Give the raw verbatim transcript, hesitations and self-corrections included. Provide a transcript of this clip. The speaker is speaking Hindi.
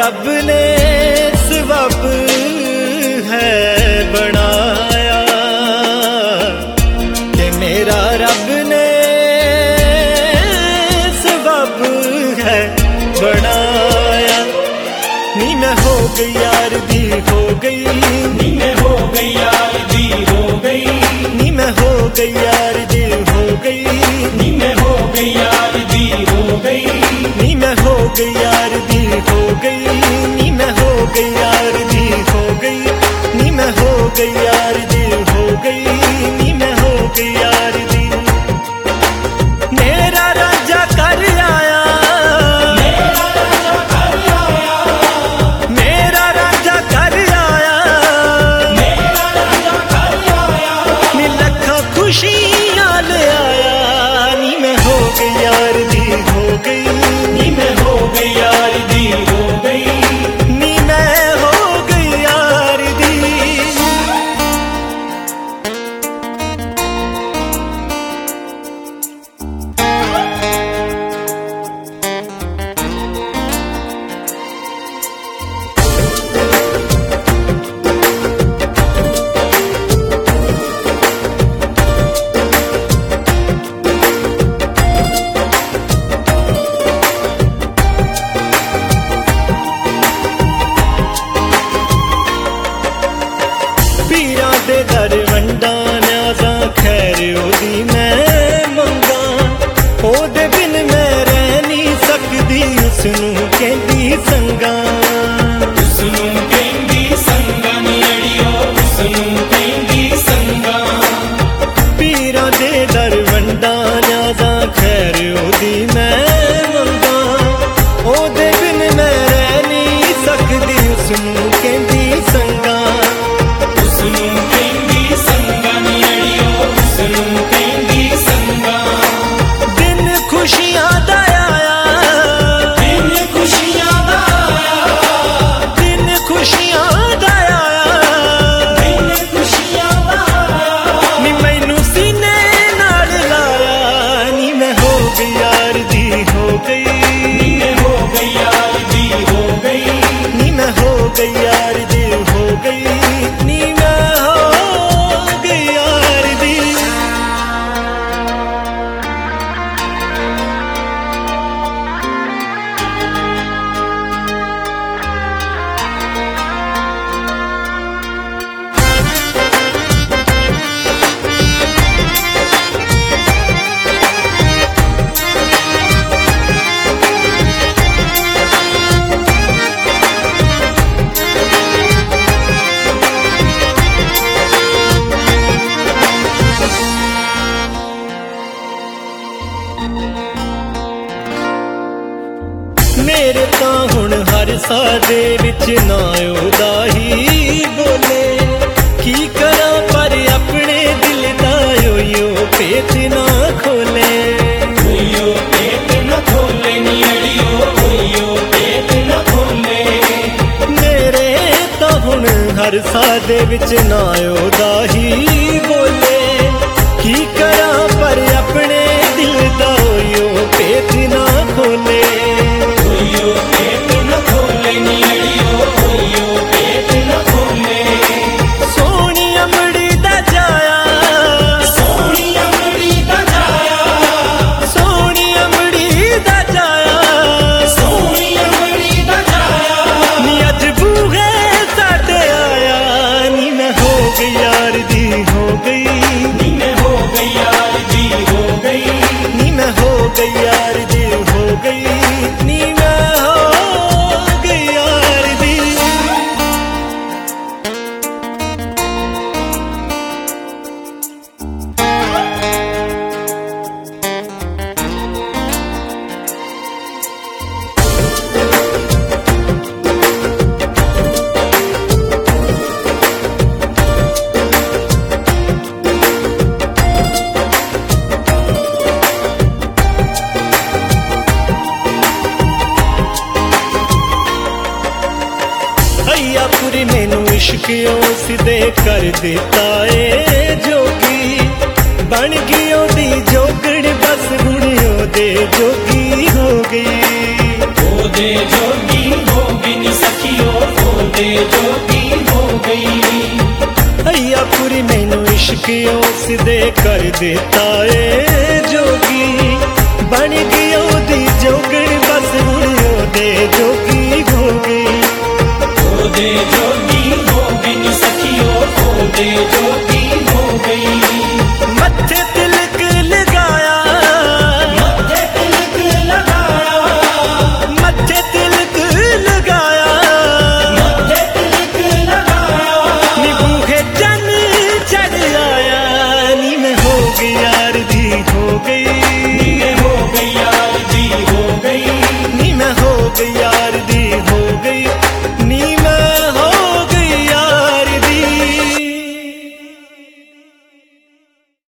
रब ने सबब है बनाया, कि मेरा रब ने सबब है बनाया। नी मैं हो गई यार दी हो गई, नी मैं हो गई यार दी हो गई, नी मैं हो गई यार दी हो गई, नी मैं हो गई यार दी हो गई, नी मैं हो गई यार दी हो गई, नी मैं हो गई यार दी हो गई, नी मैं हो गई यार दी हो गई, नी मैं हो गई यार दी। मेरा राजा कर आया, मेरा राजा कर आया, मेरा राजा कर आया, मेरा राजा कर आया, नी लखा खुशियां ले आया। नी मैं हो गई यार दी हो गई, नी मैं हो गई यार दी हो गई, नी मैं हो गई यार दी। पीरा दे दर वंडा न्याजा खैर ओदी मैं मंगा, ओदे बिन मैं रह नहीं सकदी उसनू कहंदी संगा। उसनू कहंदी संगा नी अड़ियो, उसनू कहंदी संगा। पीरा दे दर वंडा न्याजा खैर ओदी मैं मंगा, ओदे बिन मैं रह नहीं सकदी उसनू कहंदी संगा। उसनू कहंदी संगा नी अड़ियो, उसनू कहंदी संगा। दिन खुशियां दा आया, दिन खुशियां दा आया, दिन खुशियां दा आया, दिन खुशियां दा आया, नी मैनू सीने नाल लाया। नी मैं हो गई यार दी हो गई, नी मैं हो गई यार दी हो गई, नी मैं हो गई यार दी हो गई, नी मैं हो गई यार दी। मेरे तां हुण हर साह दे विच ना ओदा ही बोले, की करा पर अपने दिल दा ओयो पेच ना खोले। ओयो पेट न खोले नी अड़ियो, ओयो पेट न खोले। मेरे तां हुण हर साह दे विच ना ओदा ही बोले, की करा पर अपने दिल दा ओयो पेच ना खोले। ओयो पेट न खोले नी अड़ियो, ओयो पेट न खोले। सोनी अमड़ी दा जाया, सोहणी अमड़ी दा जाया, सोनी अमड़ी दा जाया, सोहणी अमड़ी दा जाया, नी अज बूहे साडे आया। नी मैं हो गई यार दी हो गई, नी मैं हो गई यार दी हो गई, नी मैं हो गई यार दी हो गई, नी मैं हो गई यार दी। अय्यापुरी मैनू इश्कियों सिदे कर दिता ए जोगी, बन गई ओदी जोगड़ बस हुण ओदे जोगी हो गई। दे जोगी हो गई सखियो खो दे जोगी हो गई अय्या पूरी मैनू इश्क उस दे कर देता ए जोगी बन गई ओदी जोगण बस हुण ओदे जोगी हो गई खो दे जोगी हो गई सखियो खो दे जोगी हो गई।